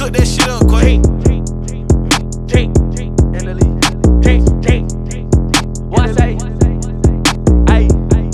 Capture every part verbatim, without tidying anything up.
cook that shit up quick. What I say? Ay,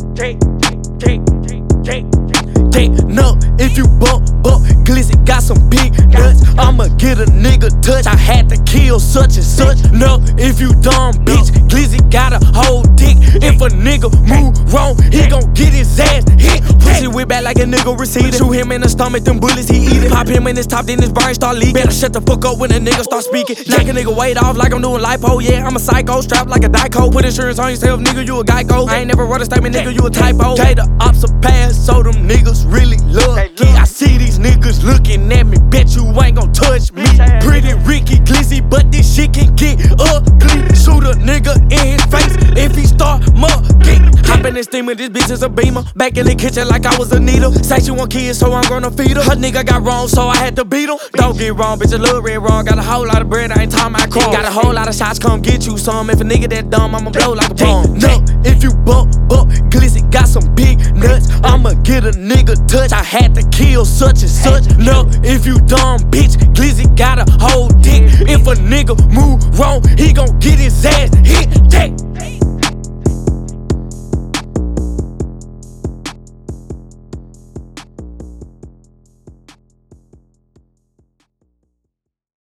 no, if you bump, bump, Glizzy got some big nuts. I'ma get a nigga touch. I had to kill such and such. No, if you dumb bitch, Glizzy got a whole dick. If a nigga move wrong, he gon' get his ass hit. Pussy whip back like a nigga receded. Shoot him in the stomach, them bullets he eat it. Pop him in his top, then his brain start leaking. Better shut the fuck up when a nigga start speaking. Knock a nigga weight off like I'm doing lipo. Yeah, I'm a psycho, strapped like a Dyco. Put insurance on yourself, nigga, you a Geico. I ain't never wrote a statement, nigga, you a typo. Take the ops a pass, so them niggas really love. Yeah, I see these niggas looking at me, bet you ain't gon' touch me. Pretty Ricky Glizzy, but this shit can get ugly. Shoot a nigga in his face if he start mugging. Hop in this steamer, this bitch is a beamer. Back in the kitchen like I was a needle. Say she want kids, so I'm gonna feed her. Her nigga got wrong, so I had to beat him. Don't get wrong, bitch, a little red wrong. Got a whole lot of bread, I ain't talking about crumb. Got a whole lot of shots, come get you some. If a nigga that dumb, I'ma blow like a bomb. No, if you bump, bump, Glizzy got some big nuts. I'ma get a nigga touch. I had to kill such and such. No, if you dumb bitch, Glizzy got a whole dick. If a nigga move wrong, he gon' get his ass hit.